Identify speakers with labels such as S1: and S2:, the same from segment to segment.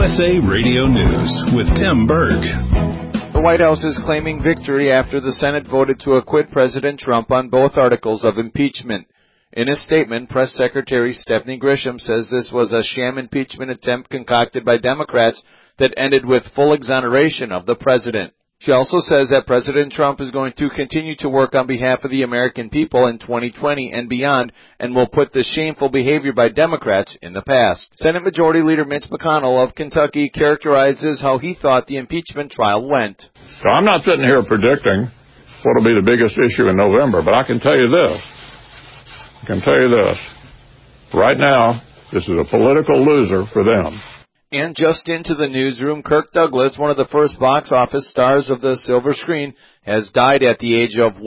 S1: USA Radio News with Tim Berg.
S2: The White House is claiming victory after the Senate voted to acquit President Trump on both articles of impeachment. In a statement, Press Secretary Stephanie Grisham says this was a sham impeachment attempt concocted by Democrats that ended with full exoneration of the president. She also says that President Trump is going to continue to work on behalf of the American people in 2020 and beyond and will put the shameful behavior by Democrats in the past. Senate Majority Leader Mitch McConnell of Kentucky characterizes how he thought the impeachment trial went.
S3: So I'm not sitting here predicting what will be the biggest issue in November, but I can tell you this. Right now, this is a political loser for them.
S2: And just into the newsroom, Kirk Douglas, one of the first box office stars of the silver screen, has died at the age of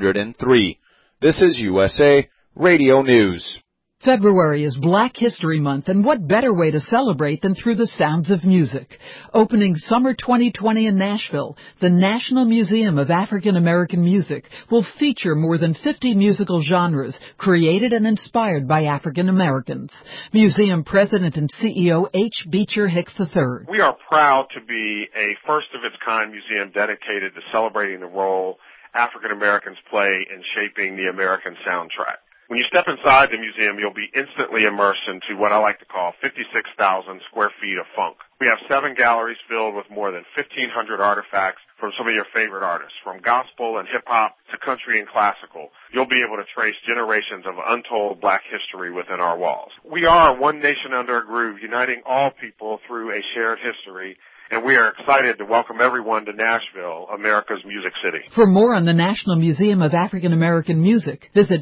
S2: 103. This is USA Radio News.
S4: February is Black History Month, and what better way to celebrate than through the sounds of music? Opening summer 2020 in Nashville, the National Museum of African American Music will feature more than 50 musical genres created and inspired by African Americans. Museum President and CEO H. Beecher Hicks III.
S5: We are proud to be a first-of-its-kind museum dedicated to celebrating the role African Americans play in shaping the American soundtrack. When you step inside the museum, you'll be instantly immersed into what I like to call 56,000 square feet of funk. We have 7 galleries filled with more than 1,500 artifacts from some of your favorite artists, from gospel and hip-hop to country and classical. You'll be able to trace generations of untold Black history within our walls. We are one nation under a groove, uniting all people through a shared history. And we are excited to welcome everyone to Nashville, America's Music City.
S4: For more on the National Museum of African American Music, visit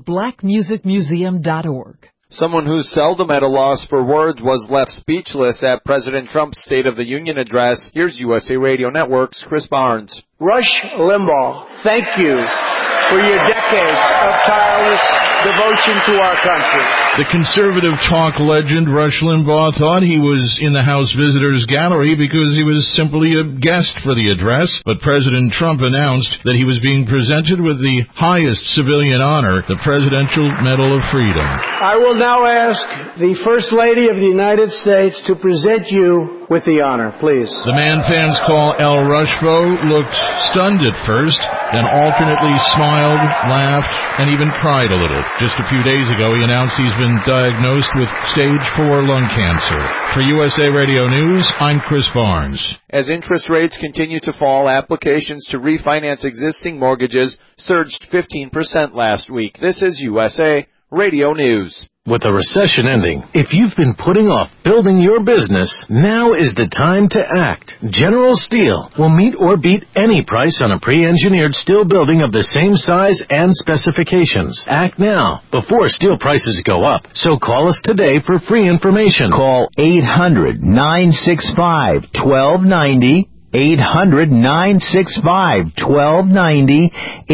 S4: blackmusicmuseum.org.
S2: Someone who's seldom at a loss for words was left speechless at President Trump's State of the Union address. Here's USA Radio Network's Chris Barnes.
S6: Rush Limbaugh, thank you for your decades of tireless devotion to our country.
S7: The conservative talk legend Rush Limbaugh thought he was in the House Visitors Gallery because he was simply a guest for the address, but President Trump announced that he was being presented with the highest civilian honor, the Presidential Medal of Freedom.
S6: I will now ask the First Lady of the United States to present you with the honor, please.
S7: The man fans call El Rushvo looked stunned at first, then alternately smiled, laughed, and even cried a little. Just a few days ago, he announced he's been diagnosed with stage 4 lung cancer. For USA Radio News, I'm Chris Barnes.
S2: As interest rates continue to fall, applications to refinance existing mortgages surged 15% last week. This is USA Radio News.
S8: With the recession ending, if you've been putting off building your business, now is the time to act. General Steel will meet or beat any price on a pre-engineered steel building of the same size and specifications. Act now, before steel prices go up. So call us today for free information.
S9: Call 800-965-1290. 800-965-1290,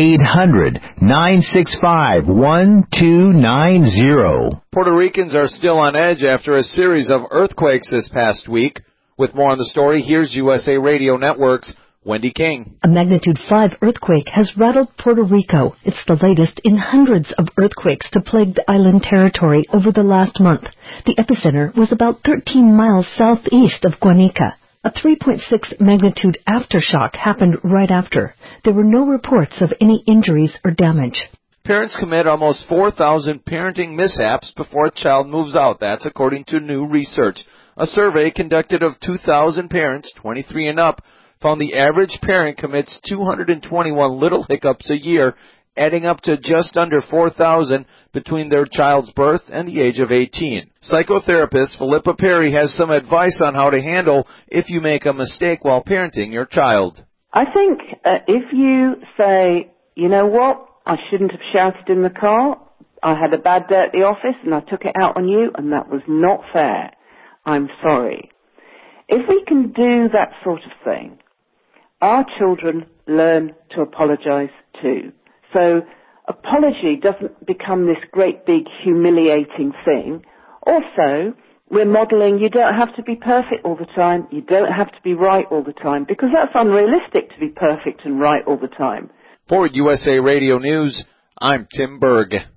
S9: 800-965-1290.
S2: Puerto Ricans are still on edge after a series of earthquakes this past week. With more on the story, here's USA Radio Network's Wendy King.
S10: A magnitude 5 earthquake has rattled Puerto Rico. It's the latest in hundreds of earthquakes to plague the island territory over the last month. The epicenter was about 13 miles southeast of Guanica. A 3.6 magnitude aftershock happened right after. There were no reports of any injuries or damage.
S2: Parents commit almost 4,000 parenting mishaps before a child moves out. That's according to new research. A survey conducted of 2,000 parents, 23 and up, found the average parent commits 221 little hiccups a year, adding up to just under 4,000 between their child's birth and the age of 18. Psychotherapist Philippa Perry has some advice on how to handle if you make a mistake while parenting your child.
S11: I think if you say, you know what, I shouldn't have shouted in the car, I had a bad day at the office and I took it out on you and that was not fair, I'm sorry. If we can do that sort of thing, our children learn to apologize too. So apology doesn't become this great big humiliating thing. Also, we're modeling you don't have to be perfect all the time, you don't have to be right all the time, because that's unrealistic to be perfect and right all the time.
S2: For USA Radio News, I'm Tim Berg.